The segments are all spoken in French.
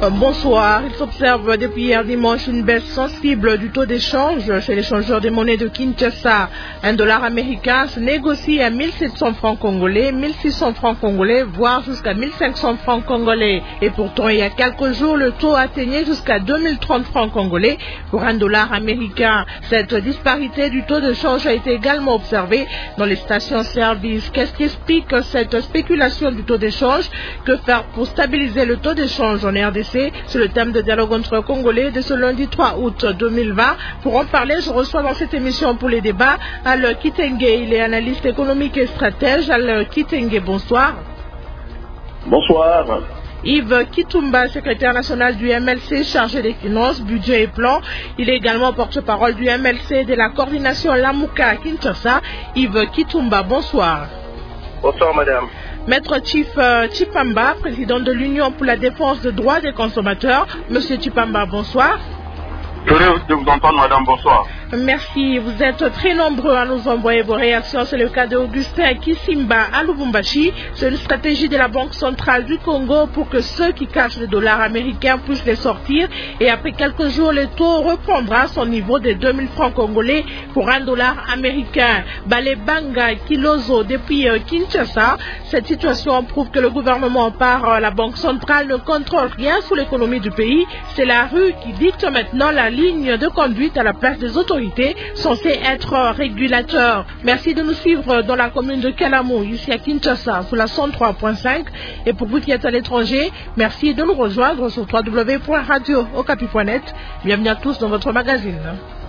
Bonsoir. Il s'observe depuis hier dimanche une baisse sensible du taux d'échange chez l'échangeur des monnaies de Kinshasa. Un dollar américain se négocie à 1700 francs congolais, 1600 francs congolais, voire jusqu'à 1500 francs congolais. Et pourtant, il y a quelques jours, le taux atteignait jusqu'à 2030 francs congolais pour un dollar américain. Cette disparité du taux d'échange a été également observée dans les stations-service. Qu'est-ce qui explique cette spéculation du taux d'échange? Que faire pour stabiliser le taux d'échange en RDC? C'est le thème de dialogue entre Congolais de ce lundi 3 août 2020. Pour en parler, je reçois dans cette émission pour les débats Al Kitenge. Il est analyste économique et stratège. Al Kitenge, bonsoir. Bonsoir. Yves Kitumba, secrétaire national du MLC chargé des finances, budget et plan. Il est également porte-parole du MLC de la coordination Lamuka à Kinshasa. Yves Kitumba, bonsoir. Bonsoir madame. Maître Chipamba, président de l'Union pour la défense des droits des consommateurs. Monsieur Chipamba, bonsoir. Heureux de vous entendre madame, bonsoir. Merci, vous êtes très nombreux à nous envoyer vos réactions. C'est le cas d'Augustin Kisimba à Lubumbashi. C'est une stratégie de la Banque centrale du Congo pour que ceux qui cachent les dollars américains puissent les sortir. Et après quelques jours, le taux reprendra son niveau de 2000 francs congolais pour un dollar américain. Balebanga Kilozo depuis Kinshasa. Cette situation prouve que le gouvernement par la Banque centrale ne contrôle rien sur l'économie du pays. C'est la rue qui dicte maintenant la ligne de conduite à la place des autorités censées être régulateurs. Merci de nous suivre dans la commune de Kalamu, ici à Kinshasa, sous la 103.5. Et pour vous qui êtes à l'étranger, merci de nous rejoindre sur www.radio-okapi.net. Bienvenue à tous dans votre magazine.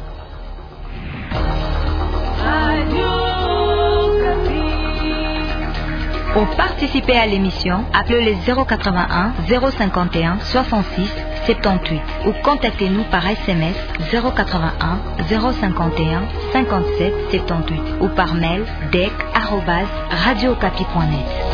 Pour participer à l'émission, appelez le 081 051 66 78 ou contactez-nous par SMS 081 051 57 78 ou par mail dec@radiocapi.net.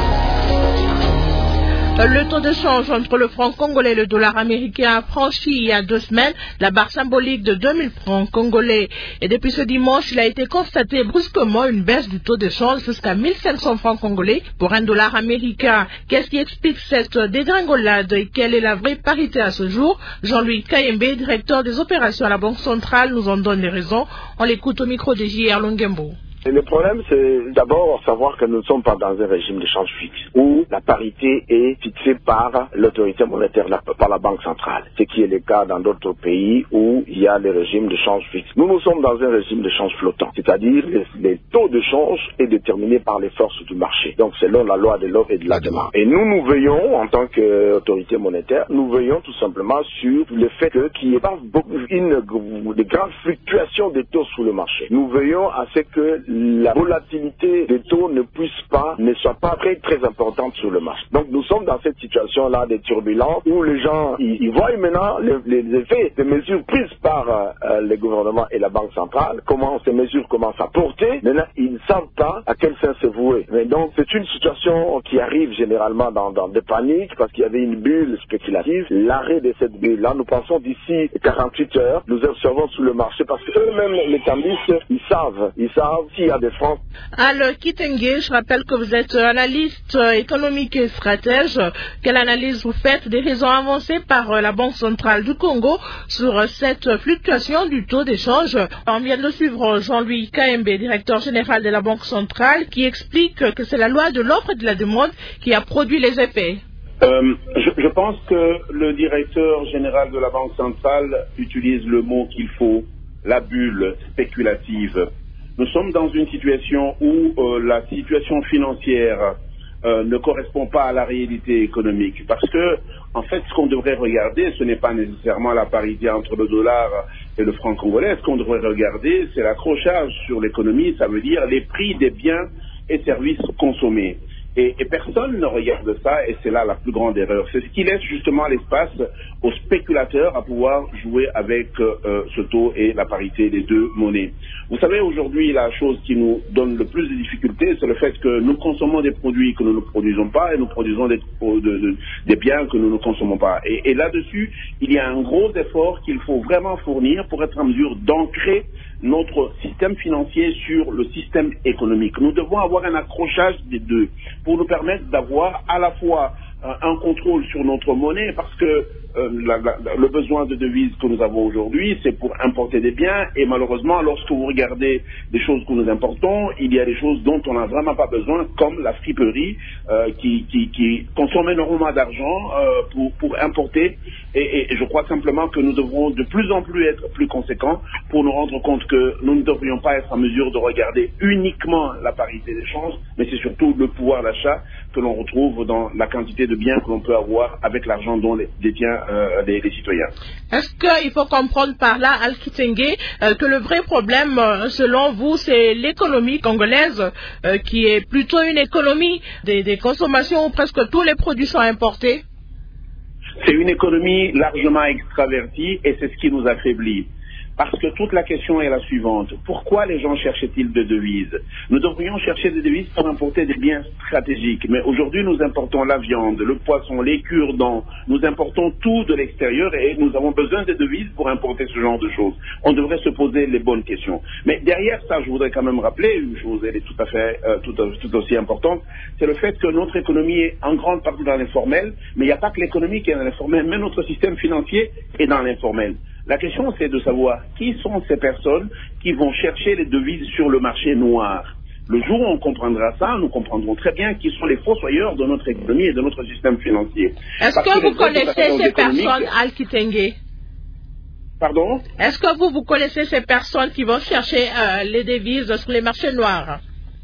Le taux de change entre le franc congolais et le dollar américain a franchi il y a 2 semaines la barre symbolique de 2000 francs congolais. Et depuis ce dimanche, il a été constaté brusquement une baisse du taux de change jusqu'à 1500 francs congolais pour un dollar américain. Qu'est-ce qui explique cette dégringolade et quelle est la vraie parité à ce jour? Jean-Louis Kayembe, directeur des opérations à la Banque centrale, nous en donne les raisons. On l'écoute au micro de J.R. Longembo. Et le problème, c'est d'abord savoir que nous ne sommes pas dans un régime de change fixe, où la parité est fixée par l'autorité monétaire, par la Banque centrale, ce qui est le cas dans d'autres pays où il y a le régime de change fixe. Nous sommes dans un régime de change flottant, c'est-à-dire les taux de change est déterminé par les forces du marché, donc selon la loi de l'offre et de la demande. Et nous veillons, en tant qu'autorité monétaire, nous veillons tout simplement sur le fait qu'il n'y ait pas de grandes fluctuations des taux sur le marché. Nous veillons à ce que la volatilité des taux ne soit pas très importante sur le marché. Donc nous sommes dans cette situation-là de turbulence où les gens, ils voient maintenant les effets des mesures prises par le gouvernement et la Banque centrale, comment ces mesures commencent à porter. Maintenant, ils ne savent pas à quel sens se vouer. Mais donc c'est une situation qui arrive généralement dans des paniques parce qu'il y avait une bulle spéculative. L'arrêt de cette bulle-là, nous pensons d'ici 48 heures, nous observons sur le marché parce qu'eux-mêmes, les cambistes, ils savent s'il y a des francs. Al Kitenge, je rappelle que vous êtes analyste économique et stratège. Quelle analyse vous faites des raisons avancées par la Banque centrale du Congo sur cette fluctuation du taux d'échange? On vient de suivre Jean-Louis Kayembe, directeur général de la Banque centrale, qui explique que c'est la loi de l'offre et de la demande qui a produit les effets. Je pense que le directeur général de la Banque centrale utilise le mot qu'il faut, la bulle spéculative. Nous sommes dans une situation où la situation financière ne correspond pas à la réalité économique. Parce que, en fait, ce qu'on devrait regarder, ce n'est pas nécessairement la parité entre le dollar et le franc congolais. Ce qu'on devrait regarder, c'est l'accrochage sur l'économie, ça veut dire les prix des biens et services consommés. Et personne ne regarde ça, et c'est là la plus grande erreur. C'est ce qui laisse justement l'espace aux spéculateurs à pouvoir jouer avec ce taux et la parité des deux monnaies. Vous savez, aujourd'hui, la chose qui nous donne le plus de difficultés, c'est le fait que nous consommons des produits que nous ne produisons pas et nous produisons des biens que nous ne consommons pas. Et là-dessus, il y a un gros effort qu'il faut vraiment fournir pour être en mesure d'ancrer notre système financier sur le système économique. Nous devons avoir un accrochage des deux pour nous permettre d'avoir à la fois un contrôle sur notre monnaie parce que le besoin de devises que nous avons aujourd'hui, c'est pour importer des biens et malheureusement, lorsque vous regardez des choses que nous importons, il y a des choses dont on n'a vraiment pas besoin, comme la friperie qui consomme énormément d'argent pour importer et je crois simplement que nous devrons de plus en plus être plus conséquents pour nous rendre compte que nous ne devrions pas être en mesure de regarder uniquement la parité d'échange, mais c'est surtout le pouvoir d'achat que l'on retrouve dans la quantité de biens que l'on peut avoir avec l'argent dont détient les citoyens. Est-ce qu'il faut comprendre par là, Al-Kitenge, que le vrai problème, selon vous, c'est l'économie congolaise, qui est plutôt une économie des consommations où presque tous les produits sont importés? C'est une économie largement extravertie et c'est ce qui nous affaiblit. Parce que toute la question est la suivante. Pourquoi les gens cherchent-ils des devises? Nous devrions chercher des devises pour importer des biens stratégiques. Mais aujourd'hui, nous importons la viande, le poisson, les cure-dents. Nous importons tout de l'extérieur et nous avons besoin de devises pour importer ce genre de choses. On devrait se poser les bonnes questions. Mais derrière ça, je voudrais quand même rappeler une chose, elle est tout à fait tout aussi importante, c'est le fait que notre économie est en grande partie dans l'informel, mais il n'y a pas que l'économie qui est dans l'informel, mais notre système financier est dans l'informel. La question, c'est de savoir qui sont ces personnes qui vont chercher les devises sur le marché noir. Le jour où on comprendra ça, nous comprendrons très bien qui sont les fossoyeurs de notre économie et de notre système financier. Est-ce que vous connaissez ces personnes, Al-Kitenge? Pardon? Est-ce que vous connaissez ces personnes qui vont chercher les devises sur les marchés noirs?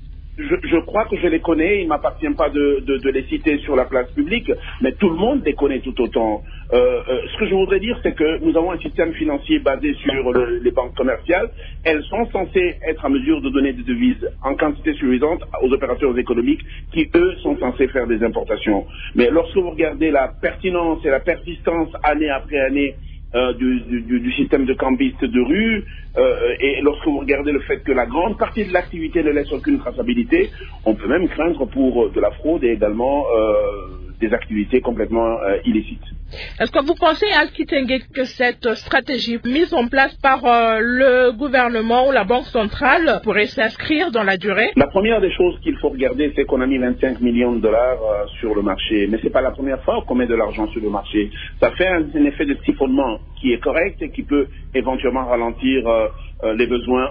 Je crois que je les connais, il ne m'appartient pas de les citer sur la place publique, mais tout le monde les connaît tout autant. Ce que je voudrais dire, c'est que nous avons un système financier basé sur les banques commerciales. Elles sont censées être en mesure de donner des devises en quantité suffisante aux opérateurs économiques qui, eux, sont censés faire des importations. Mais lorsque vous regardez la pertinence et la persistance année après année du système de cambistes de rue, et lorsque vous regardez le fait que la grande partie de l'activité ne laisse aucune traçabilité, on peut même craindre pour de la fraude et également des activités complètement illicites. Est-ce que vous pensez, Al-Kitenge, que cette stratégie mise en place par le gouvernement ou la Banque centrale pourrait s'inscrire dans la durée? La première des choses qu'il faut regarder, c'est qu'on a mis 25 millions de dollars sur le marché. Mais ce n'est pas la première fois qu'on met de l'argent sur le marché. Ça fait un effet de siphonnement qui est correct et qui peut éventuellement ralentir les besoins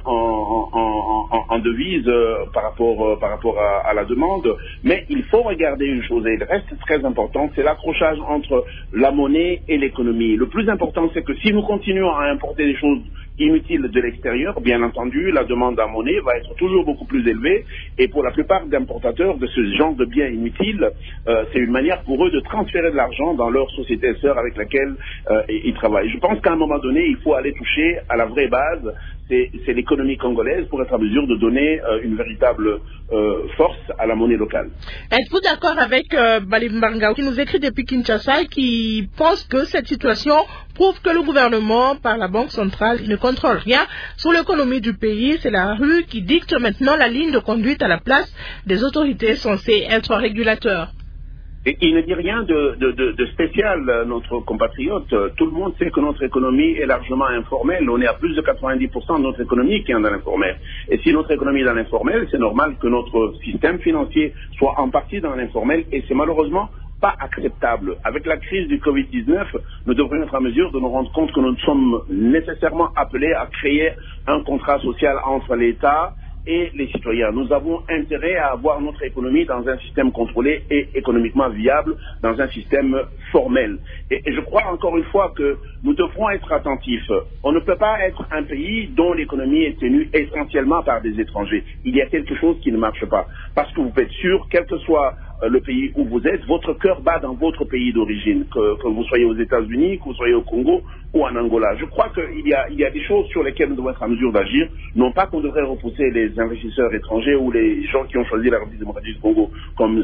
en devises par rapport à la demande. Mais il faut regarder une chose, et il reste très important, c'est l'accrochage entre la monnaie et l'économie. Le plus important, c'est que si nous continuons à importer des choses inutiles de l'extérieur, bien entendu, la demande en monnaie va être toujours beaucoup plus élevée et pour la plupart d'importateurs de ce genre de biens inutiles, c'est une manière pour eux de transférer de l'argent dans leur société sœur avec laquelle ils travaillent. Je pense qu'à un moment donné, il faut aller toucher à la vraie base, c'est l'économie congolaise pour être en mesure de donner une véritable force à la monnaie locale. Êtes-vous d'accord avec Balimbanga qui nous écrit depuis Kinshasa et qui pense que cette situation prouve que le gouvernement, par la Banque centrale, ne contrôle rien sur l'économie du pays? C'est la rue qui dicte maintenant la ligne de conduite à la place des autorités censées être régulateurs. Et il ne dit rien de spécial, notre compatriote. Tout le monde sait que notre économie est largement informelle. On est à plus de 90% de notre économie qui est dans l'informel. Et si notre économie est dans l'informel, c'est normal que notre système financier soit en partie dans l'informel. Et c'est malheureusement pas acceptable. Avec la crise du Covid-19, nous devrions être en mesure de nous rendre compte que nous sommes nécessairement appelés à créer un contrat social entre l'État et les citoyens. Nous avons intérêt à avoir notre économie dans un système contrôlé et économiquement viable, dans un système formel. Et je crois encore une fois que nous devrons être attentifs. On ne peut pas être un pays dont l'économie est tenue essentiellement par des étrangers. Il y a quelque chose qui ne marche pas. Parce que vous êtes sûr, quel que soit le pays où vous êtes, votre cœur bat dans votre pays d'origine, que vous soyez aux États-Unis, que vous soyez au Congo ou en Angola. Je crois qu'il y a des choses sur lesquelles nous devons être en mesure d'agir. Non pas qu'on devrait repousser les investisseurs étrangers ou les gens qui ont choisi la République démocratique du Congo comme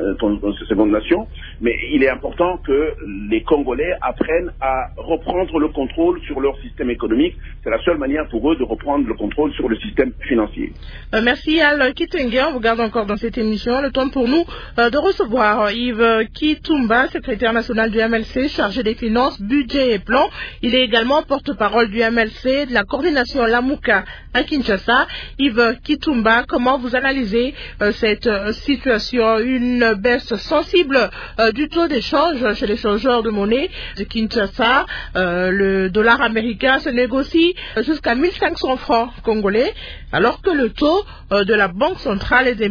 seconde nation, mais il est important que les Congolais apprennent à reprendre le contrôle sur leur système économique. C'est la seule manière pour eux de reprendre le contrôle sur le système financier. Merci Al-Kitenge. On vous garde encore dans cette émission. Le temps pour nous de recevoir Yves Kitumba, secrétaire national du MLC, chargé des finances, budget et plan. Il est également porte-parole du MLC, de la coordination Lamouka à Kinshasa. Yves Kitumba, comment vous analysez cette situation? Une baisse sensible du taux d'échange chez les changeurs de monnaie de Kinshasa. Le dollar américain se négocie jusqu'à 1500 francs congolais, alors que le taux de la Banque centrale est de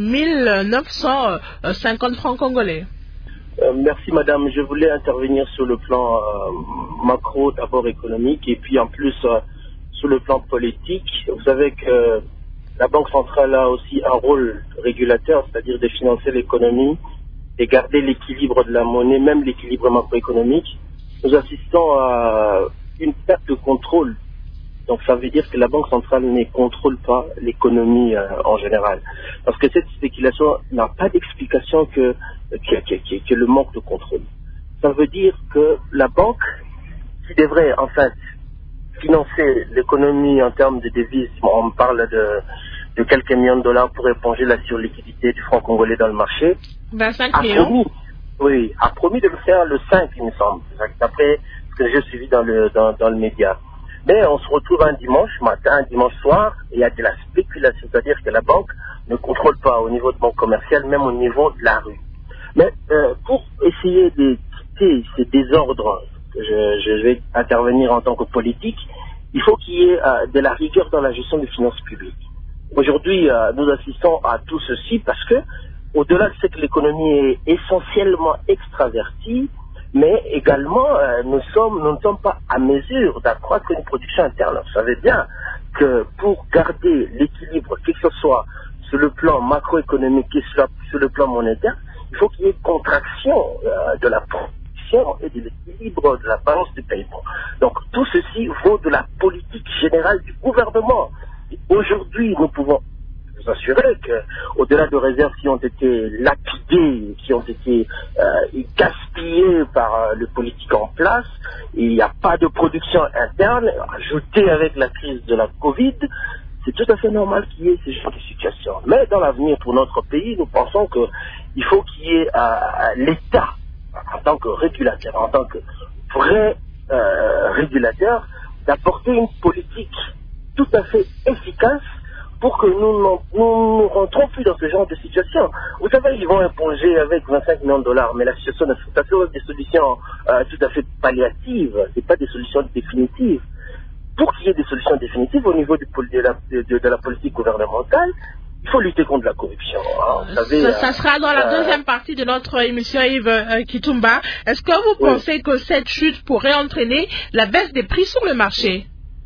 1950 francs congolais. Merci madame, je voulais intervenir sur le plan macro, d'abord économique, et puis en plus sur le plan politique. Vous savez que la Banque centrale a aussi un rôle régulateur, c'est-à-dire de financer l'économie et garder l'équilibre de la monnaie, même l'équilibre macroéconomique. Nous assistons à une perte de contrôle. Donc ça veut dire que la Banque centrale ne contrôle pas l'économie en général. Parce que cette spéculation n'a pas d'explication que le manque de contrôle. Ça veut dire que la banque, qui devrait en fait financer l'économie en termes de devises, on parle de quelques millions de dollars pour éponger la surliquidité du franc congolais dans le marché, 25 millions. A promis de le faire le 5, il me semble, d'après ce que j'ai suivi dans le média. Mais on se retrouve un dimanche matin, un dimanche soir, et il y a de la spéculation, c'est-à-dire que la banque ne contrôle pas au niveau de banque commerciale, même au niveau de la rue. Mais pour essayer de quitter ces désordres, je vais intervenir en tant que politique, il faut qu'il y ait de la rigueur dans la gestion des finances publiques. Aujourd'hui, nous assistons à tout ceci parce que, au-delà de ce que l'économie est essentiellement extravertie, mais également nous ne sommes pas à mesure d'accroître une production interne. Vous savez bien que pour garder l'équilibre, que ce soit sur le plan macroéconomique et sur le plan monétaire, il faut qu'il y ait contraction de la production et de l'équilibre de la balance du paiement. Donc tout ceci vaut de la politique générale du gouvernement. Et aujourd'hui, nous pouvons vous assurer qu'au-delà de réserves qui ont été lapidées, qui ont été gaspillées par les politiques en place, il n'y a pas de production interne, ajoutée avec la crise de la Covid, c'est tout à fait normal qu'il y ait ce genre de situation. Mais dans l'avenir, pour notre pays, nous pensons qu'il faut qu'il y ait l'État, en tant que régulateur, en tant que vrai régulateur, d'apporter une politique tout à fait efficace pour que nous ne rentrons plus dans ce genre de situation. Vous savez, ils vont imposer avec 25 millions de dollars, mais la situation ne fait pas des solutions tout à fait palliatives, ce n'est pas des solutions définitives. Pour qu'il y ait des solutions définitives au niveau de la politique gouvernementale, il faut lutter contre la corruption. Hein. Vous savez, ça sera dans la deuxième partie de notre émission, Yves Kitumba. Est-ce que vous pensez que cette chute pourrait entraîner la baisse des prix sur le marché?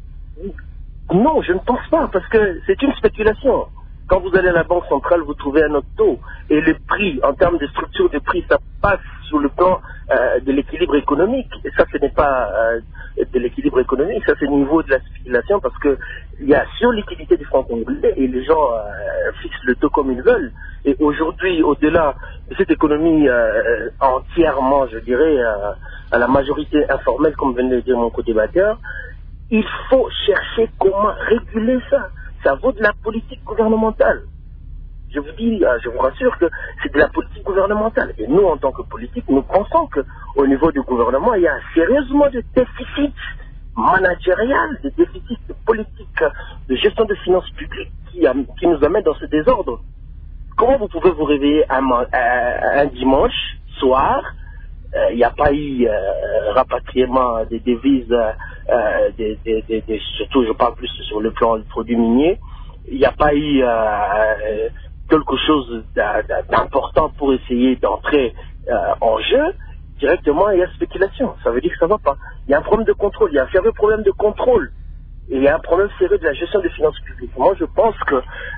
Non, je ne pense pas, parce que c'est une spéculation. Quand vous allez à la Banque centrale, vous trouvez un autre taux. Et le prix, en termes de structure de prix, ça passe sur le plan de l'équilibre économique. Et ça, ce n'est pas de l'équilibre économique, ça c'est au niveau de la spéculation, parce qu'il y a surliquidité du franc congolais et les gens fixent le taux comme ils veulent. Et aujourd'hui, au-delà de cette économie entièrement, je dirais, à la majorité informelle, comme venait de dire mon co-débatteur, il faut chercher comment réguler ça. Ça vaut de la politique gouvernementale. Je vous dis, je vous rassure que c'est de la politique gouvernementale. Et nous, en tant que politique, nous pensons qu'au niveau du gouvernement, il y a sérieusement des déficits managériels, des déficits politiques, de gestion de finances publiques qui nous amènent dans ce désordre. Comment vous pouvez vous réveiller un dimanche soir, il n'y a pas eu rapatriement des devises, surtout je parle plus sur le plan du produit minier, il n'y a pas eu quelque chose d'important pour essayer d'entrer en jeu. Directement, il y a spéculation. Ça veut dire que ça ne va pas. Il y a un problème de contrôle, il y a un sérieux problème de contrôle. Et il y a un problème sérieux de la gestion des finances publiques. Moi, je pense que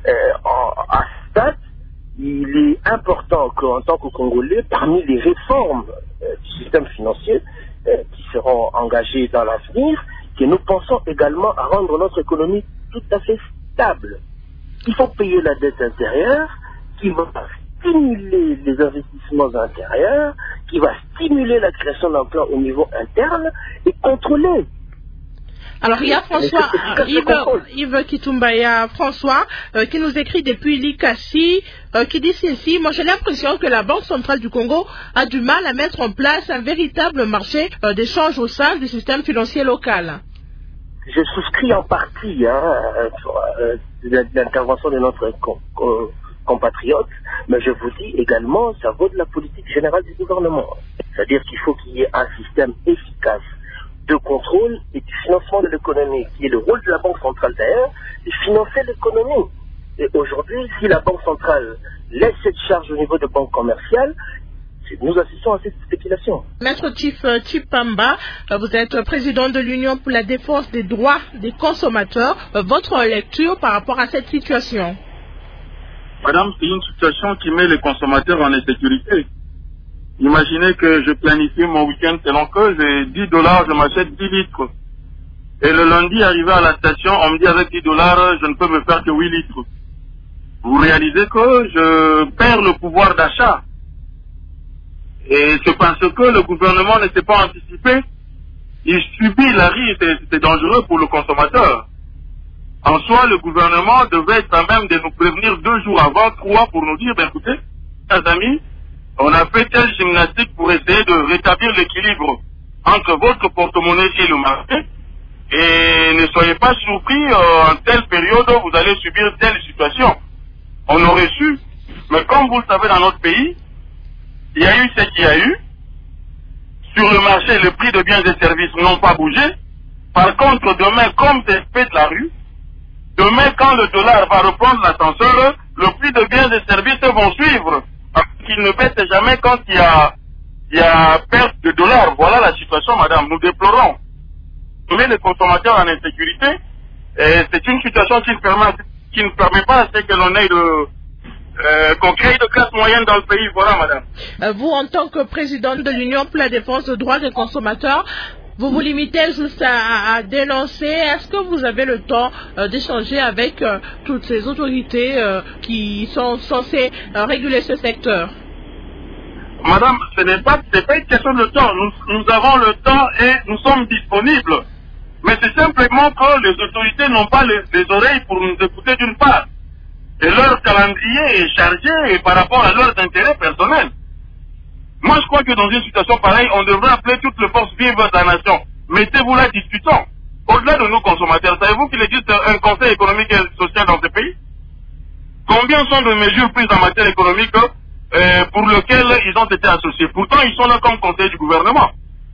à ce stade, il est important qu'en tant que Congolais, parmi les réformes du système financier qui seront engagées dans l'avenir, que nous pensons également à rendre notre économie tout à fait stable. Il faut payer la dette intérieure qui va stimuler les investissements intérieurs, qui va stimuler la création d'emplois au niveau interne et contrôler. Alors il y a François, Yves Kitumba, il y a François qui nous écrit depuis l'ICACI, qui dit ceci: moi j'ai l'impression que la Banque centrale du Congo a du mal à mettre en place un véritable marché d'échange au sein du système financier local. je souscris en partie l'intervention de notre compatriote, mais je vous dis également, ça vaut de la politique générale du gouvernement. C'est-à-dire qu'il faut qu'il y ait un système efficace de contrôle et du financement de l'économie, qui est le rôle de la Banque centrale d'ailleurs, de financer l'économie. Et aujourd'hui, si la Banque centrale laisse cette charge au niveau de banques commerciales, nous assistons à cette spéculation. Maître Chipamba, vous êtes président de l'Union pour la défense des droits des consommateurs. Votre lecture par rapport à cette situation? Madame, c'est une situation qui met les consommateurs en insécurité. Imaginez que je planifie mon week-end selon que j'ai $10, je m'achète 10 litres. Et le lundi, arrivé à la station, on me dit avec $10, je ne peux me faire que 8 litres. Vous réalisez que je perds le pouvoir d'achat. Et c'est parce que le gouvernement ne s'est pas anticipé. Il subit la risque, c'est dangereux pour le consommateur. En soi, le gouvernement devait être quand même de nous prévenir 2 jours avant, 3, pour nous dire, écoutez, chers amis, on a fait telle gymnastique pour essayer de rétablir l'équilibre entre votre porte-monnaie et le marché. Et ne soyez pas surpris, en telle période, vous allez subir telle situation. On aurait su, mais comme vous le savez dans notre pays, il y a eu ce qu'il y a eu. Sur le marché, les prix de biens et services n'ont pas bougé. Par contre, demain, comme c'est fait de la rue, demain, quand le dollar va reprendre l'ascenseur, le prix de biens et services vont suivre. Parce qu'il ne baisse jamais quand il y a perte de dollars. Voilà la situation, madame. Nous déplorons. Nous mettons les consommateurs en insécurité. Et c'est une situation qui ne permet pas à ce que l'on ait qu'on crée de classe moyenne dans le pays. Voilà, madame. Vous, en tant que président de l'Union pour la défense des droits des consommateurs, vous vous limitez juste à dénoncer. Est-ce que vous avez le temps d'échanger avec toutes ces autorités qui sont censées réguler ce secteur? Madame, ce n'est pas une question de temps. Nous avons le temps et nous sommes disponibles. Mais c'est simplement que les autorités n'ont pas les oreilles pour nous écouter d'une part. Et leur calendrier est chargé par rapport à leurs intérêts personnels. Moi, je crois que dans une situation pareille, on devrait appeler toutes les forces vives de la nation. Mettez-vous là, discutons. Au-delà de nos consommateurs, savez-vous qu'il existe un conseil économique et social dans ce pays? Combien sont de mesures prises en matière économique pour lesquelles ils ont été associés? Pourtant, ils sont là comme conseil du gouvernement.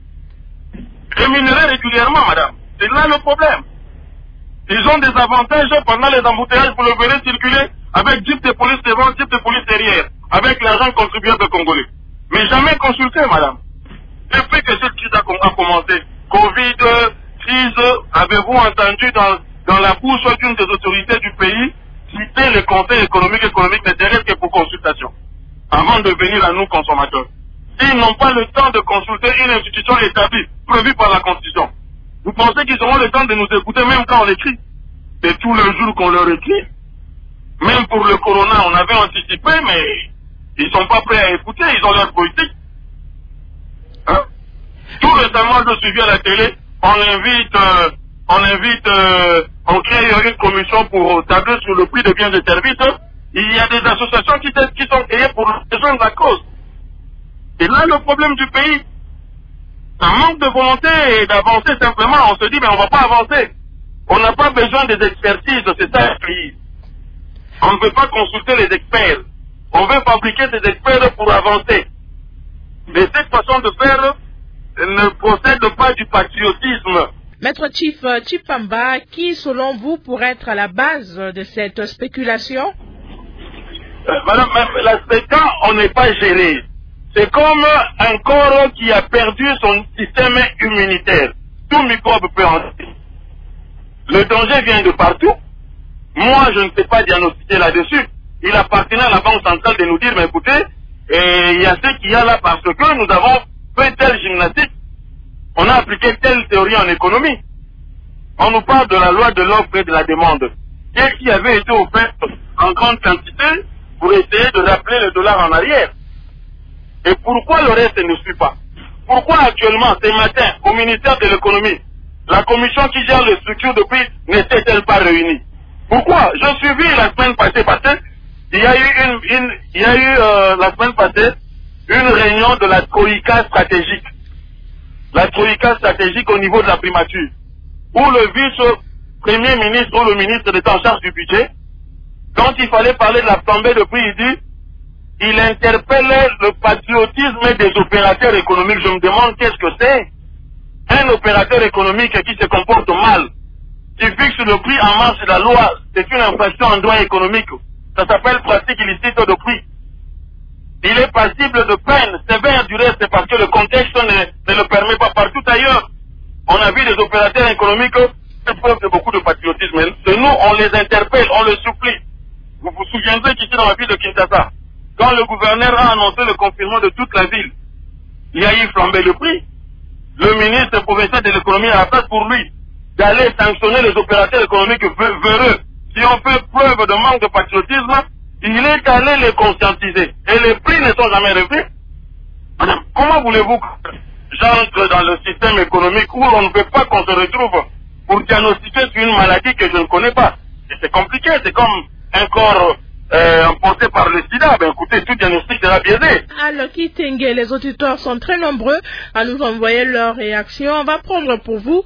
Rémunérés régulièrement, madame. C'est là le problème. Ils ont des avantages pendant les embouteillages pour le verrer circuler avec jeep de police devant, jeep de police derrière, avec l'argent contribuable congolais. Mais jamais consulté, madame. Depuis que cette crise a commencé, Covid, crise, avez-vous entendu dans la bouche d'une des autorités du pays citer le Conseil économique ne serait que pour consultation, avant de venir à nous consommateurs? Ils n'ont pas le temps de consulter une institution établie, prévue par la Constitution. Vous pensez qu'ils auront le temps de nous écouter même quand on écrit? C'est tous les jours qu'on leur écrit. Même pour le corona, on avait anticipé, mais ils ne sont pas prêts à écouter, ils ont leur politique. Hein? Tout récemment, je suis vu à la télé, on crée une commission pour tabler sur le prix des biens et services. Il y a des associations qui sont créées pour rejoindre la cause. Et là, le problème du pays, ça manque de volonté et d'avancer simplement. On se dit, mais on ne va pas avancer. On n'a pas besoin des expertises, c'est ça le pays. On ne veut pas consulter les experts. On veut fabriquer des experts pour avancer. Mais cette façon de faire ne procède pas du patriotisme. Maître Chipamba, qui selon vous pourrait être à la base de cette spéculation? Madame, la spéculation, on n'est pas géré. C'est comme un corps qui a perdu son système immunitaire. Tout microbe peut entrer. Le danger vient de partout. Moi, je ne sais pas diagnostiquer là-dessus. Il appartenait à la Banque centrale de nous dire, mais écoutez, il y a ce qu'il y a là parce que nous avons fait telle gymnastique. On a appliqué telle théorie en économie. On nous parle de la loi de l'offre et de la demande. Qu'est-ce qui avait été offert en grande quantité pour essayer de rappeler le dollar en arrière? Et pourquoi le reste ne suit pas? Pourquoi actuellement, ce matin, au ministère de l'économie, la commission qui gère les structures de prix n'était-elle pas réunie? Pourquoi? Je suivi la semaine passée, parce qu'il y a eu la semaine passée une réunion de la troïka stratégique. La troïka stratégique au niveau de la primature. où le vice-premier ministre ou le ministre était en charge du budget, quand il fallait parler de la flambée de prix, il dit, il interpellait le patriotisme des opérateurs économiques. Je me demande qu'est-ce que c'est. Un opérateur économique qui se comporte mal, qui fixe le prix en marge de la loi, c'est une infraction en droit économique. Ça s'appelle pratique illicite de prix. Il est passible de peine sévère du reste parce que le contexte ne le permet pas. Partout ailleurs, on a vu des opérateurs économiques qui preuve de beaucoup de patriotisme. De nous, on les interpelle, on les supplie. Vous vous souviendrez qu'ici dans la ville de Kinshasa, quand le gouverneur a annoncé le confinement de toute la ville, il y a eu flambé le prix. Le ministre provincial de l'économie a la place pour lui d'aller sanctionner les opérateurs économiques véreux. Si on fait preuve de manque de patriotisme, il est allé les conscientiser. Et les prix ne sont jamais revus. Madame, comment voulez-vous que j'entre dans le système économique où on ne veut pas qu'on se retrouve pour diagnostiquer sur une maladie que je ne connais pas? Et c'est compliqué, c'est comme un corps emporté par le sida. Ben écoutez, tout diagnostic sera biaisé. Alors, Kitenge, les auditeurs sont très nombreux à nous envoyer leurs réactions. On va prendre pour vous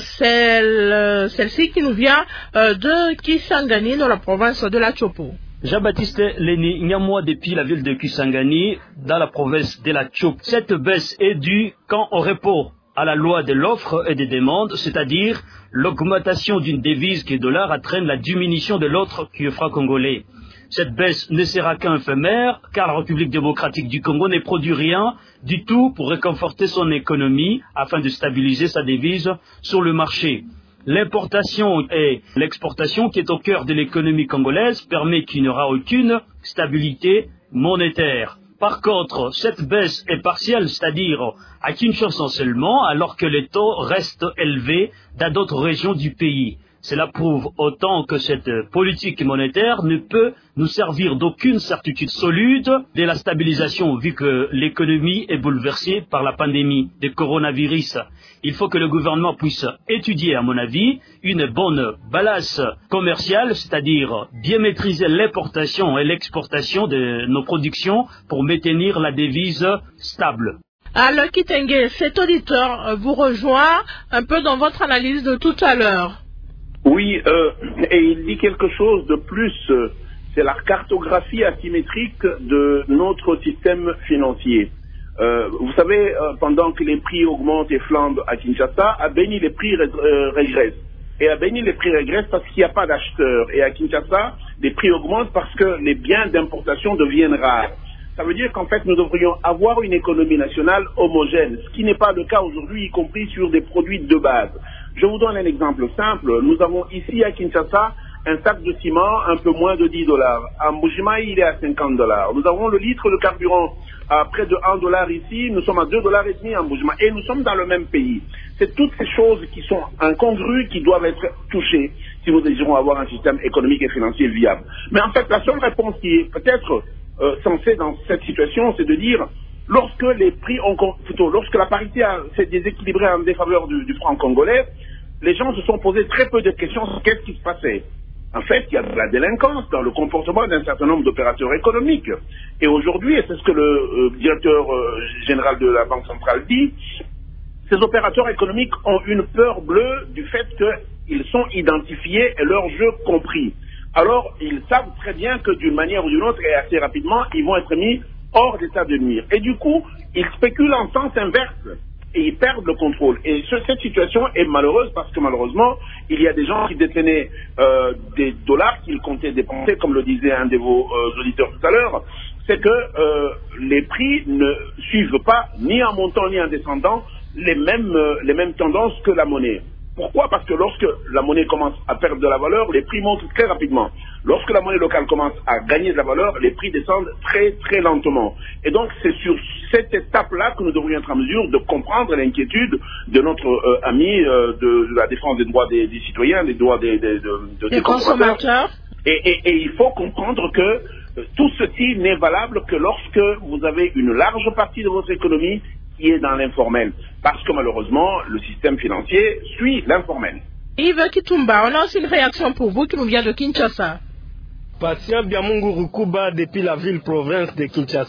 celle-ci qui nous vient de Kisangani, dans la province de la Chopo. Jean-Baptiste Leni Nyamwa depuis la ville de Kisangani, dans la province de la Chopo. Cette baisse est due quand on répond à la loi de l'offre et des demandes, c'est-à-dire l'augmentation d'une devise qui est dollar entraîne la diminution de l'autre qui est franc congolais. Cette baisse ne sera qu'éphémère, car la République démocratique du Congo ne produit rien du tout pour réconforter son économie afin de stabiliser sa devise sur le marché. L'importation et l'exportation qui est au cœur de l'économie congolaise permet qu'il n'y aura aucune stabilité monétaire. Par contre, cette baisse est partielle, c'est-à-dire à Kinshasa seulement, alors que les taux restent élevés dans d'autres régions du pays. Cela prouve autant que cette politique monétaire ne peut nous servir d'aucune certitude solide de la stabilisation vu que l'économie est bouleversée par la pandémie de coronavirus. Il faut que le gouvernement puisse étudier, à mon avis, une bonne balance commerciale, c'est-à-dire bien maîtriser l'importation et l'exportation de nos productions pour maintenir la devise stable. Alors, Kitenge, cet auditeur vous rejoint un peu dans votre analyse de tout à l'heure. Oui, et il dit quelque chose de plus, c'est la cartographie asymétrique de notre système financier. Vous savez, pendant que les prix augmentent et flambent à Kinshasa, à Beni les prix régressent. Et à Beni les prix régressent parce qu'il n'y a pas d'acheteurs. Et à Kinshasa, les prix augmentent parce que les biens d'importation deviennent rares. Ça veut dire qu'en fait, nous devrions avoir une économie nationale homogène, ce qui n'est pas le cas aujourd'hui, y compris sur des produits de base. Je vous donne un exemple simple. Nous avons ici à Kinshasa un sac de ciment un peu moins de $10. À Mbujimai, il est à $50. Nous avons le litre de carburant à près de $1 ici. Nous sommes à $2,50 à Mbujimai. Et nous sommes dans le même pays. C'est toutes ces choses qui sont incongrues qui doivent être touchées si nous désirons avoir un système économique et financier viable. Mais en fait, la seule réponse qui est peut-être censée dans cette situation, c'est de dire lorsque les prix lorsque la parité s'est déséquilibrée en défaveur du franc congolais, les gens se sont posés très peu de questions sur qu'est-ce qui se passait. En fait, il y a de la délinquance dans le comportement d'un certain nombre d'opérateurs économiques. Et aujourd'hui, et c'est ce que le directeur général de la Banque centrale dit, ces opérateurs économiques ont une peur bleue du fait qu'ils sont identifiés et leur jeu compris. Alors, ils savent très bien que d'une manière ou d'une autre, et assez rapidement, ils vont être mis hors d'état de nuire. Et du coup, ils spéculent en sens inverse et ils perdent le contrôle. Et cette situation est malheureuse parce que malheureusement, il y a des gens qui détenaient des dollars qu'ils comptaient dépenser, comme le disait un de vos auditeurs tout à l'heure. C'est que les prix ne suivent pas, ni en montant ni en descendant, les mêmes tendances que la monnaie. Pourquoi? Parce que lorsque la monnaie commence à perdre de la valeur, les prix montent très rapidement. Lorsque la monnaie locale commence à gagner de la valeur, les prix descendent très très lentement. Et donc c'est sur cette étape-là que nous devrions être en mesure de comprendre l'inquiétude de notre ami de la défense des droits des citoyens, des droits des consommateurs. Et il faut comprendre que tout ceci n'est valable que lorsque vous avez une large partie de votre économie qui est dans l'informel. Parce que malheureusement, le système financier suit l'informel. Yves Kitumba, on a aussi une réaction pour vous qui nous vient de Kinshasa. Patient Biamungu Rukuba depuis la ville-province de Kinshasa.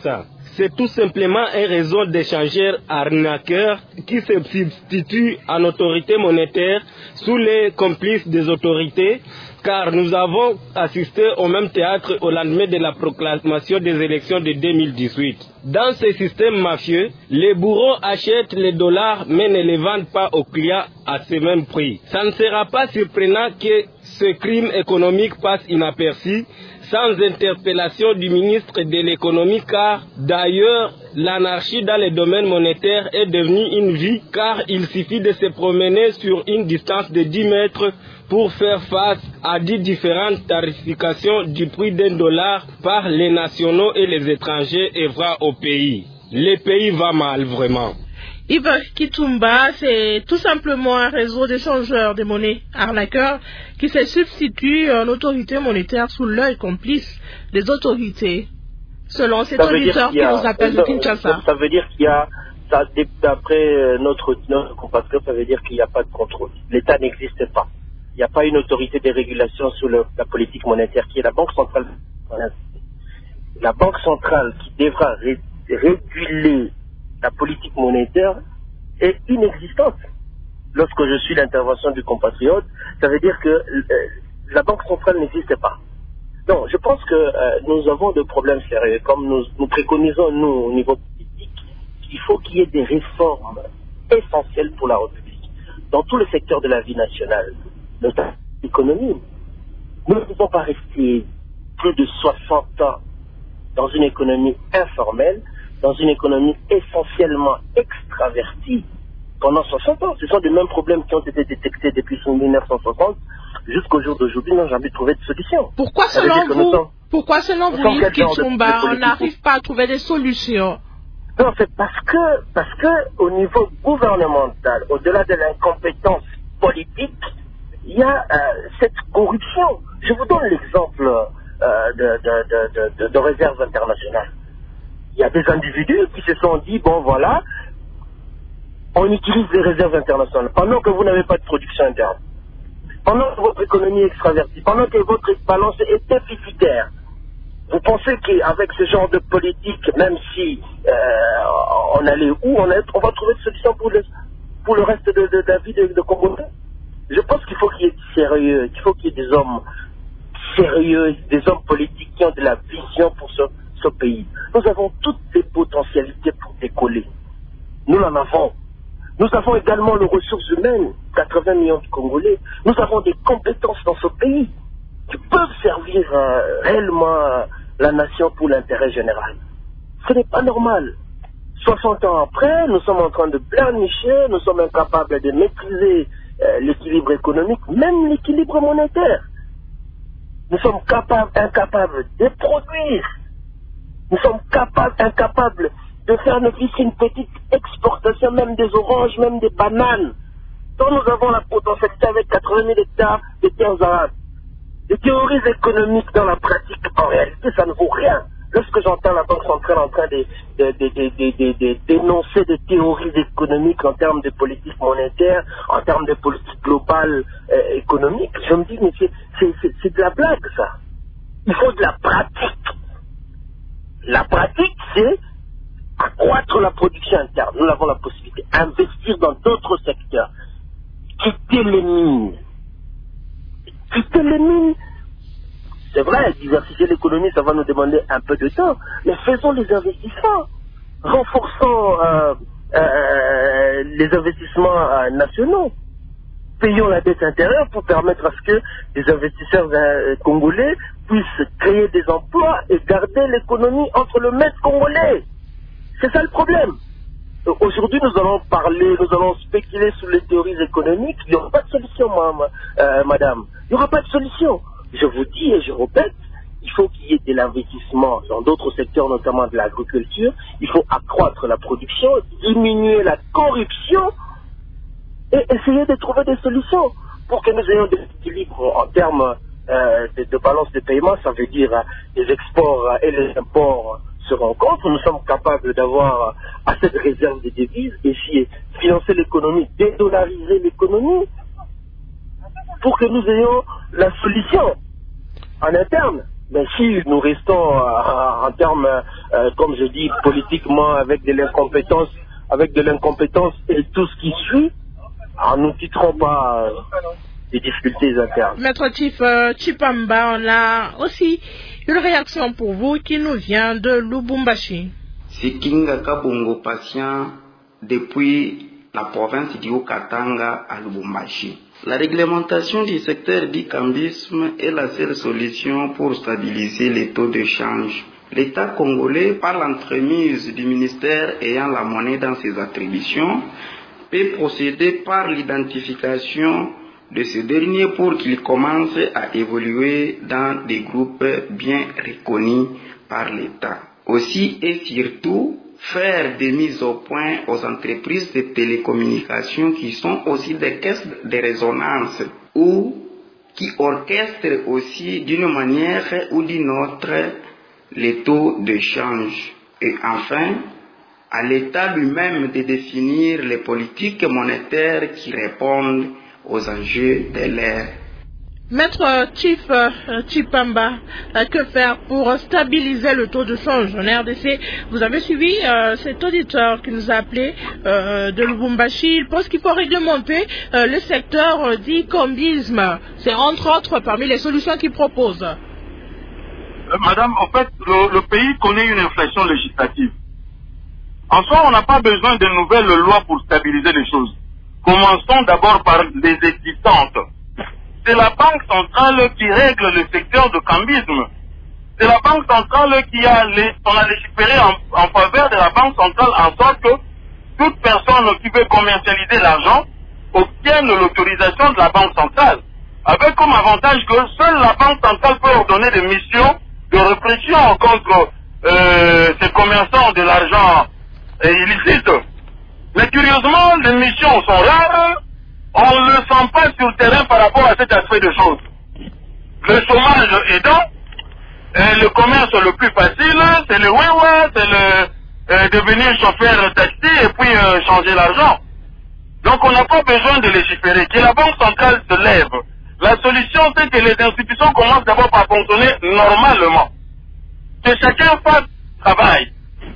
c'est tout simplement un réseau d'échangeurs arnaqueurs qui se substitue à l'autorité monétaire sous les complices des autorités, car nous avons assisté au même théâtre au lendemain de la proclamation des élections de 2018. Dans ce système mafieux, les bourreaux achètent les dollars mais ne les vendent pas aux clients à ce même prix. Ça ne sera pas surprenant que ce crime économique passe inaperçu sans interpellation du ministre de l'économie, car d'ailleurs l'anarchie dans les domaines monétaires est devenue une vie, car il suffit de se promener sur une distance de 10 mètres pour faire face à 10 différentes tarifications du prix d'un dollar par les nationaux et les étrangers œuvrant au pays. Le pays va mal vraiment. Yves Kitumba, c'est tout simplement un réseau d'échangeurs de monnaie arnaqueurs qui se substitue à une autorité monétaire sous l'œil complice des autorités. Selon cet auditeur qui nous appelle de Kinshasa. Ça veut dire qu'il y a, d'après notre compatriote, ça veut dire qu'il n'y a pas de contrôle. L'État n'existe pas. Il n'y a pas une autorité de régulation sur la politique monétaire qui est la Banque centrale. La Banque centrale qui devra réguler la politique monétaire est inexistante. Lorsque je suis l'intervention du compatriote, ça veut dire que la Banque centrale n'existe pas. Non, je pense que nous avons des problèmes sérieux. Comme nous préconisons, nous, au niveau politique, qu'il faut qu'il y ait des réformes essentielles pour la République, dans tous les secteurs de la vie nationale, notamment l'économie. Nous ne pouvons pas rester plus de 60 ans dans une économie informelle, dans une économie essentiellement extravertie pendant 60 ans. Ce sont les mêmes problèmes qui ont été détectés depuis 1960 jusqu'au jour d'aujourd'hui. Nous n'avons jamais trouvé de solution. Pourquoi selon vous, Yves Kitumba, on n'arrive pas à trouver des solutions? Non, c'est parce que au niveau gouvernemental, au-delà de l'incompétence politique, il y a cette corruption. Je vous donne l'exemple de réserves internationales. Il y a des individus qui se sont dit, bon voilà, on utilise les réserves internationales pendant que vous n'avez pas de production interne, pendant que votre économie est extravertie, pendant que votre balance est déficitaire. Vous pensez qu'avec ce genre de politique, même si on allait où, on va trouver une solution pour le reste de la vie de Congolais? Je pense qu'il faut qu'il y ait du sérieux, qu'il faut qu'il y ait des hommes sérieux, des hommes politiques qui ont de la vision pour ce pays. Nous avons toutes les potentialités pour décoller. Nous en avons. Nous avons également les ressources humaines, 80 millions de Congolais. Nous avons des compétences dans ce pays qui peuvent servir réellement la nation pour l'intérêt général. Ce n'est pas normal. 60 ans après, nous sommes en train de pleurnicher, nous sommes incapables de maîtriser l'équilibre économique, même l'équilibre monétaire. Nous sommes incapables de produire. Nous sommes incapables de faire ne plus qu'une petite exportation, même des oranges, même des bananes, dont nous avons la potentialité avec 80 000 hectares de terres arables. Les théories économiques dans la pratique, en réalité, ça ne vaut rien. Lorsque j'entends la Banque centrale en train de dénoncer des théories économiques en termes de politique monétaire, en termes de politique globale économique, je me dis, mais c'est de la blague, ça. Il faut de la pratique. La pratique, c'est accroître la production interne. Nous avons la possibilité d'investir dans d'autres secteurs. Quitter les mines. Quitter les mines. C'est vrai, diversifier l'économie, ça va nous demander un peu de temps, mais faisons les investissements. Renforçons les investissements nationaux. Payons la dette intérieure pour permettre à ce que les investisseurs congolais puissent créer des emplois et garder l'économie entre le maître congolais. C'est ça le problème. Aujourd'hui, nous allons spéculer sur les théories économiques. Il n'y aura pas de solution, madame. Il n'y aura pas de solution. Je vous dis et je répète, il faut qu'il y ait de l'investissement dans d'autres secteurs, notamment de l'agriculture. Il faut accroître la production, diminuer la corruption et essayer de trouver des solutions pour que nous ayons des équilibres en termes de balance de paiement. Ça veut dire les exports et les imports se rencontrent. Nous sommes capables d'avoir assez de réserves de devises et financer l'économie, dédollariser l'économie pour que nous ayons la solution en interne. Mais si nous restons en termes, comme je dis, politiquement, avec de l'incompétence et tout ce qui suit, nous ne quitterons pas des difficultés internes. Maître Chipamba, on a aussi une réaction pour vous qui nous vient de Lubumbashi. Sikinga Kabongo patient depuis la province du Haut-Katanga à Lubumbashi. La réglementation du secteur du cambisme est la seule solution pour stabiliser les taux de change. L'État congolais, par l'entremise du ministère ayant la monnaie dans ses attributions, peut procéder par l'identification de ce dernier pour qu'il commence à évoluer dans des groupes bien reconnus par l'État. Aussi et surtout, faire des mises au point aux entreprises de télécommunications qui sont aussi des caisses de résonance ou qui orchestrent aussi d'une manière ou d'une autre les taux de change. Et enfin, à l'État lui-même de définir les politiques monétaires qui répondent aux enjeux de l'ère. Maître Chipamba, que faire pour stabiliser le taux de change en RDC? Vous avez suivi cet auditeur qui nous a appelé de Lubumbashi. Il pense qu'il faut réglementer le secteur dit combisme. C'est entre autres parmi les solutions qu'il propose. Madame, en fait, le pays connaît une inflation législative. En soi, on n'a pas besoin de nouvelles lois pour stabiliser les choses. Commençons d'abord par les existantes. C'est la Banque centrale qui règle le secteur de cambisme. C'est la Banque centrale qui a légiféré en faveur de la Banque centrale en sorte que toute personne qui veut commercialiser l'argent obtienne l'autorisation de la Banque centrale. Avec comme avantage que seule la Banque centrale peut ordonner des missions de répression contre ces commerçants de l'argent illicite. Mais curieusement, les missions sont rares. On ne le sent pas sur le terrain par rapport à cet aspect de choses. Le chômage aidant, le commerce le plus facile, c'est le ouais, c'est le devenir chauffeur taxi et puis changer l'argent. Donc on n'a pas besoin de légiférer. Que la Banque centrale se lève. La solution, c'est que les institutions commencent d'abord par fonctionner normalement. Que chacun fasse travail.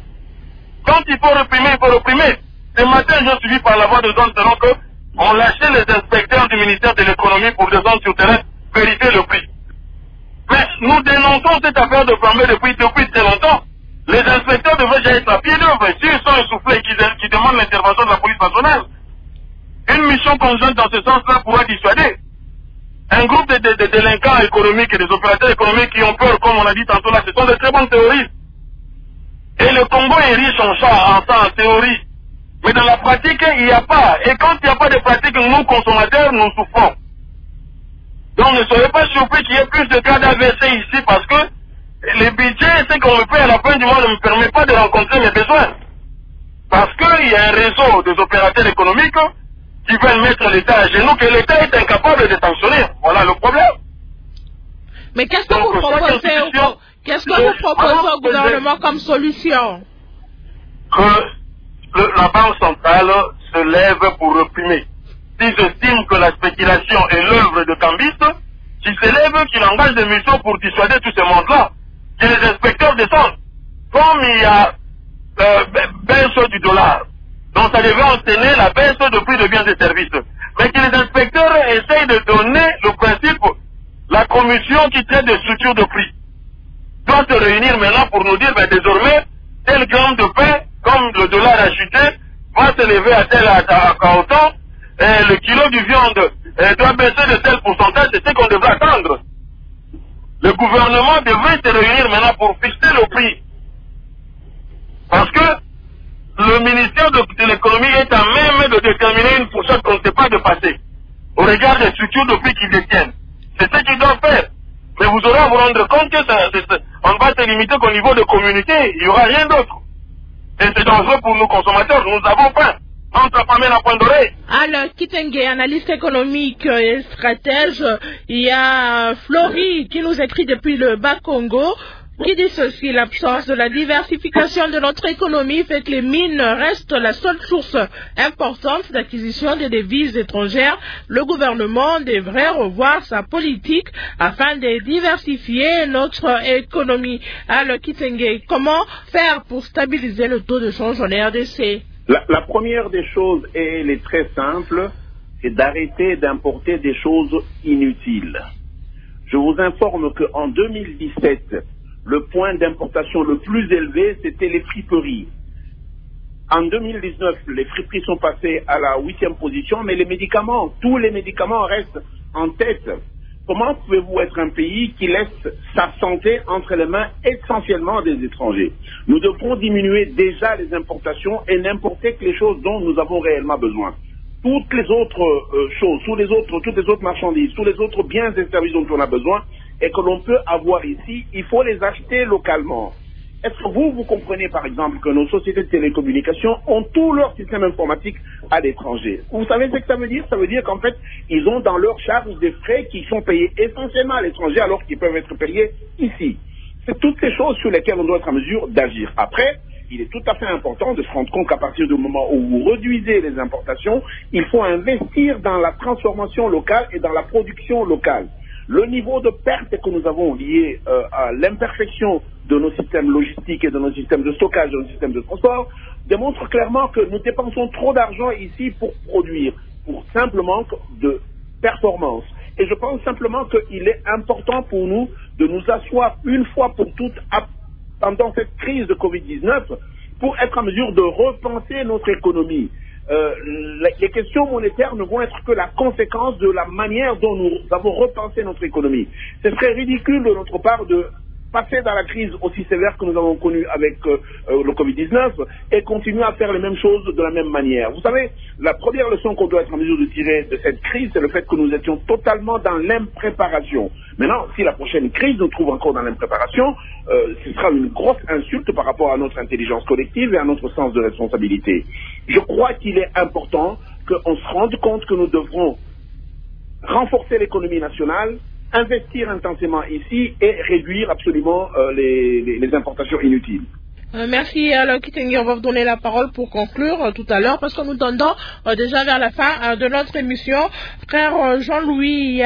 Quand il faut réprimer, il faut réprimer. Ce matin, je suis par la voie de zone selon que on lâchait les inspecteurs du ministère de l'économie pour descendre sur terrain, vérifier le prix. Mais nous dénonçons cette affaire de flambée depuis très longtemps. Les inspecteurs devraient déjà être à pied d'œuvre. S'ils sont essoufflés, qui demandent l'intervention de la police nationale, une mission conjointe dans ce sens-là pourra dissuader. Un groupe de délinquants économiques et des opérateurs économiques qui ont peur, comme on a dit tantôt là, ce sont de très bons théoristes. Et le Congo est riche en sang, en théorie. Mais dans la pratique, il n'y a pas. Et quand il n'y a pas de pratique, nous, consommateurs, nous souffrons. Donc ne soyez pas surpris qu'il y ait plus de cas d'AVC ici parce que les budgets, ce qu'on me paye à la fin du mois ne me permet pas de rencontrer mes besoins. Parce qu'il y a un réseau des opérateurs économiques qui veulent mettre l'État à genoux, que l'État est incapable de sanctionner. Voilà le problème. Mais qu'est-ce que vous proposez au gouvernement comme solution? La Banque centrale se lève pour réprimer. S'ils estiment que la spéculation est l'œuvre de cambistes, qu'ils se lèvent, qu'ils engagent des missions pour dissuader tout ce monde-là, que les inspecteurs descendent. Comme il y a baisse du dollar, donc ça devait entraîner la baisse de prix de biens et services. Mais que les inspecteurs essayent de donner le principe, la commission qui traite des structures de prix doit se réunir maintenant pour nous dire, désormais, tel gramme de pain, comme le dollar a chuté, va se lever à autant, et le kilo de viande doit baisser de tel pourcentage, c'est ce qu'on devrait attendre. Le gouvernement devrait se réunir maintenant pour fixer le prix. Parce que le ministère de l'économie est à même de déterminer une fourchette qu'on ne sait pas dépasser, au regard des structures de prix qu'ils détiennent. C'est ce qu'ils doivent faire. Mais vous aurez à vous rendre compte que on va se limiter qu'au niveau de communauté, il n'y aura rien d'autre. Et c'est dangereux pour nos consommateurs. Nous avons faim. Entre pas à point d'oreille. Alors, Kitenge, analyste économique et stratège, il y a Florie qui nous écrit depuis le Bas-Congo. Qui dit ceci, l'absence de la diversification de notre économie fait que les mines restent la seule source importante d'acquisition des devises étrangères. Le gouvernement devrait revoir sa politique afin de diversifier notre économie. Alors, Kitenge, comment faire pour stabiliser le taux de change en RDC? La première des choses, et elle est très simple, c'est d'arrêter d'importer des choses inutiles. Je vous informe qu'en 2017, le point d'importation le plus élevé, c'était les friperies. En 2019, les friperies sont passées à la 8e position, mais les médicaments, tous les médicaments restent en tête. Comment pouvez-vous être un pays qui laisse sa santé entre les mains essentiellement des étrangers? Nous devrons diminuer déjà les importations et n'importer que les choses dont nous avons réellement besoin. Toutes les autres choses, toutes les autres marchandises, tous les autres biens et services dont on a besoin et que l'on peut avoir ici, il faut les acheter localement. Est-ce que vous comprenez par exemple que nos sociétés de télécommunications ont tout leur système informatique à l'étranger? Vous savez ce que ça veut dire? Ça veut dire qu'en fait, ils ont dans leur charge des frais qui sont payés essentiellement à l'étranger alors qu'ils peuvent être payés ici. C'est toutes ces choses sur lesquelles on doit être en mesure d'agir. Après, il est tout à fait important de se rendre compte qu'à partir du moment où vous réduisez les importations, il faut investir dans la transformation locale et dans la production locale. Le niveau de perte que nous avons lié à l'imperfection de nos systèmes logistiques et de nos systèmes de stockage, de nos systèmes de transport, démontre clairement que nous dépensons trop d'argent ici pour produire, pour simplement de performance. Et je pense simplement qu'il est important pour nous de nous asseoir une fois pour toutes pendant cette crise de Covid-19 pour être en mesure de repenser notre économie. Les questions monétaires ne vont être que la conséquence de la manière dont nous avons repensé notre économie. Ce serait ridicule de notre part de passer dans la crise aussi sévère que nous avons connue avec le Covid-19 et continuer à faire les mêmes choses de la même manière. Vous savez, la première leçon qu'on doit être en mesure de tirer de cette crise, c'est le fait que nous étions totalement dans l'impréparation. Maintenant, si la prochaine crise nous trouve encore dans l'impréparation, ce sera une grosse insulte par rapport à notre intelligence collective et à notre sens de responsabilité. Je crois qu'il est important qu'on se rende compte que nous devrons renforcer l'économie nationale, investir intensément ici et réduire absolument les importations inutiles. Merci. Alors, Kitenge, on va vous donner la parole pour conclure tout à l'heure parce que nous tendons déjà vers la fin de notre émission. Frère Jean-Louis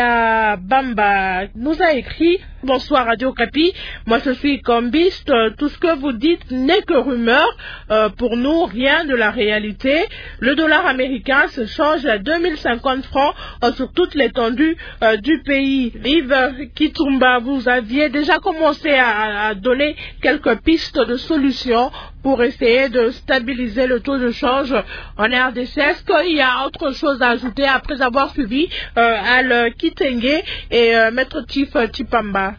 Bamba nous a écrit: bonsoir Radio Okapi, moi je suis cambiste, tout ce que vous dites n'est que rumeur, pour nous rien de la réalité. Le dollar américain se change à 2050 francs sur toute l'étendue du pays. Yves Kitumba, vous aviez déjà commencé à donner quelques pistes de solutions pour essayer de stabiliser le taux de change en RDC. Est-ce qu'il y a autre chose à ajouter après avoir suivi Al Kitenge et Maître Chief Chipamba?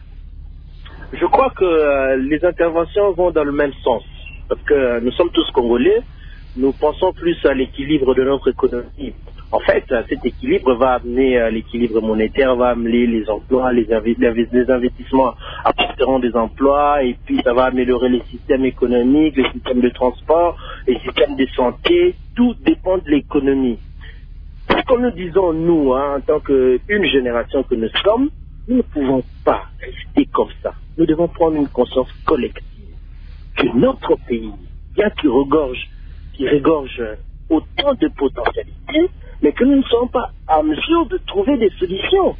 Je crois que les interventions vont dans le même sens, parce que nous sommes tous Congolais, nous pensons plus à l'équilibre de notre économie. En fait, cet équilibre va amener l'équilibre monétaire, va amener les emplois, les investissements apporteront des emplois, et puis ça va améliorer les systèmes économiques, les systèmes de transport, les systèmes de santé, tout dépend de l'économie. Ce que nous disons, nous, en tant qu'une génération que nous sommes, nous ne pouvons pas rester comme ça. Nous devons prendre une conscience collective que notre pays, bien qu'il regorge autant de potentialités, mais que nous ne sommes pas en mesure de trouver des solutions.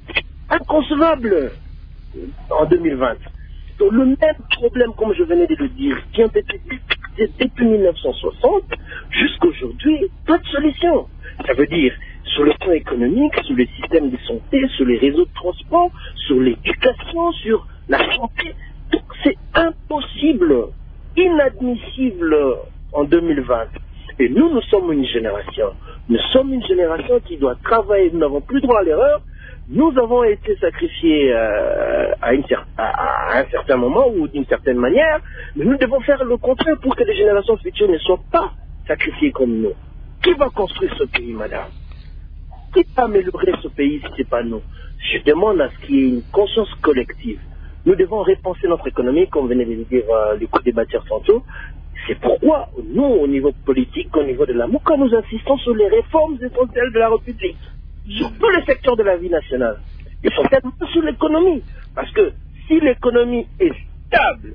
Inconcevable en 2020. Donc, le même problème, comme je venais de le dire, qui a été depuis 1960 jusqu'à aujourd'hui, pas de solution. Ça veut dire sur le plan économique, sur le système de santé, sur les réseaux de transport, sur l'éducation, sur la santé. Donc c'est impossible, inadmissible en 2020. Et nous sommes une génération. Nous sommes une génération qui doit travailler. Nous n'avons plus droit à l'erreur. Nous avons été sacrifiés à un certain moment ou d'une certaine manière. Mais nous devons faire le contraire pour que les générations futures ne soient pas sacrifiées comme nous. Qui va construire ce pays, madame? Qui va améliorer ce pays si ce n'est pas nous? Je demande à ce qu'il y ait une conscience collective. Nous devons repenser notre économie, comme venait de le dire le co-débatteur tantôt. C'est pourquoi nous, au niveau politique, au niveau de la MOUCA, nous insistons sur les réformes essentielles de la République, sur tous les secteurs de la vie nationale, essentiellement sur l'économie. Parce que si l'économie est inéluctable.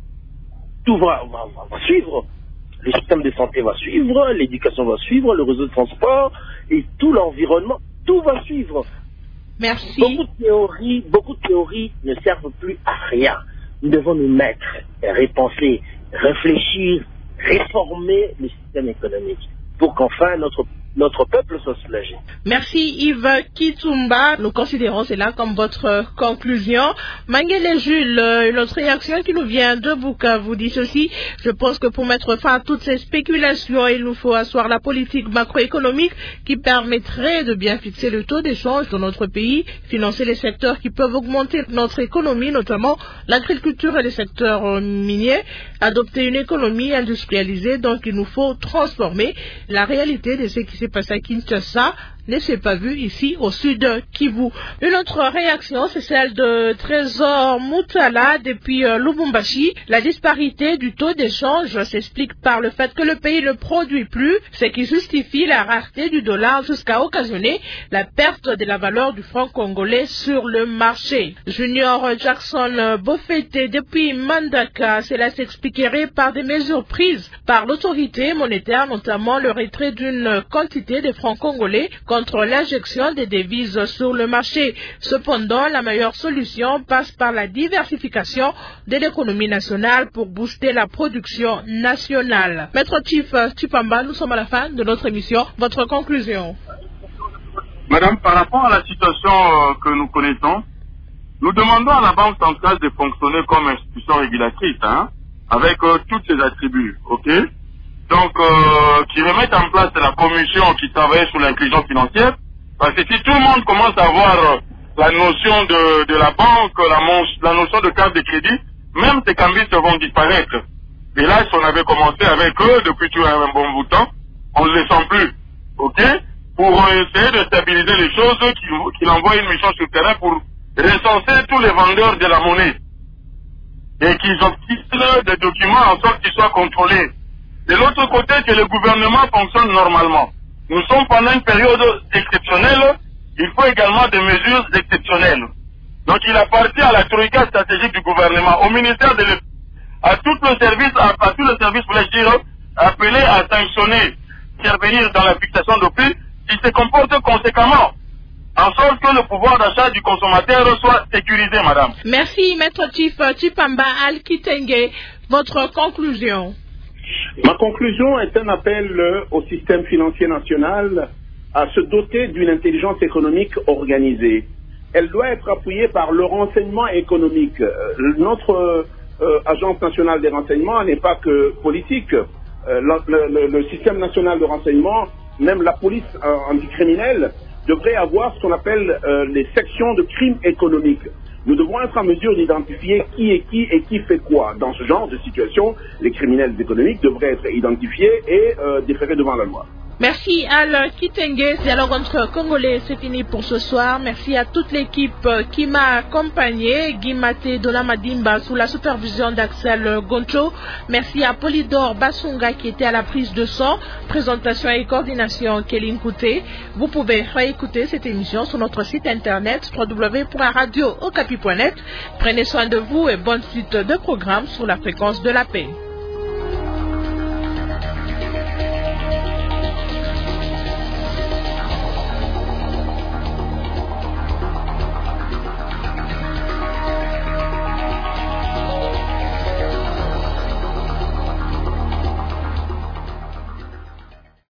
Tout va suivre. Le système de santé va suivre, l'éducation va suivre, le réseau de transport et tout l'environnement, tout va suivre. Merci. Beaucoup de théories ne servent plus à rien. Nous devons nous mettre, repenser, réfléchir, réformer le système économique pour qu'enfin notre peuple soit soulagé. Merci Yves Kitumba. Nous considérons cela comme votre conclusion. Mangele Jules, une autre réaction qui nous vient de Bukavu dit ceci. Je pense que pour mettre fin à toutes ces spéculations, il nous faut asseoir la politique macroéconomique qui permettrait de bien fixer le taux d'échange dans notre pays, financer les secteurs qui peuvent augmenter notre économie, notamment l'agriculture et les secteurs miniers, adopter une économie industrialisée. Donc il nous faut transformer la réalité de ce qui s'est passé à Kinshasa ne s'est pas vu ici au sud Kivu. Une autre réaction, c'est celle de Trésor Moutala depuis Lubumbashi. La disparité du taux d'échange s'explique par le fait que le pays ne produit plus, ce qui justifie la rareté du dollar jusqu'à occasionner la perte de la valeur du franc congolais sur le marché. Junior Jackson Bofete depuis Mandaka, cela s'expliquerait par des mesures prises par l'autorité monétaire, notamment le retrait d'une quantité de francs congolais contre l'injection des devises sur le marché. Cependant, la meilleure solution passe par la diversification de l'économie nationale pour booster la production nationale. Maître Chief Chipamba, nous sommes à la fin de notre émission. Votre conclusion? Madame, par rapport à la situation que nous connaissons, nous demandons à la Banque centrale de fonctionner comme institution régulatrice, avec tous ses attributs, ok? Donc, qui remettent en place la commission qui travaille sur l'inclusion financière, parce que si tout le monde commence à voir la notion de la banque, la notion de carte de crédit, même ces cambistes vont disparaître. Et là, si on avait commencé avec eux depuis tout un bon bout de temps, on ne les sent plus, ok? Pour essayer de stabiliser les choses, qu'il envoie une mission sur le terrain pour recenser tous les vendeurs de la monnaie. Et qu'ils obtiennent des documents en sorte qu'ils soient contrôlés. De l'autre côté, que le gouvernement fonctionne normalement. Nous sommes pendant une période exceptionnelle, il faut également des mesures exceptionnelles. Donc il appartient à la troïka stratégique du gouvernement, au ministère de l'État, à tous les services, voulais dire, appelés à sanctionner, intervenir dans la fixation de prix, qui se comportent conséquemment, en sorte que le pouvoir d'achat du consommateur soit sécurisé, madame. Merci, Maître Chief Chipamba Al-Kitenge. Votre conclusion? Ma conclusion est un appel au système financier national à se doter d'une intelligence économique organisée. Elle doit être appuyée par le renseignement économique. Notre agence nationale des renseignements n'est pas que politique. Le système national de renseignement, même la police anticriminelle, devrait avoir ce qu'on appelle les sections de crimes économiques. Nous devons être en mesure d'identifier qui est qui et qui fait quoi. Dans ce genre de situation, les criminels économiques devraient être identifiés et déférés devant la loi. Merci Al Kitenge. Dialogue entre Congolais, c'est fini pour ce soir. Merci à toute l'équipe qui m'a accompagné. Guimate Dolamadimba sous la supervision d'Axel Goncho. Merci à Polydor Basunga qui était à la prise de son. Présentation et coordination Kéline Kouté. Vous pouvez réécouter cette émission sur notre site internet www.radiookapi.net. Prenez soin de vous et bonne suite de programmes sur la fréquence de la paix.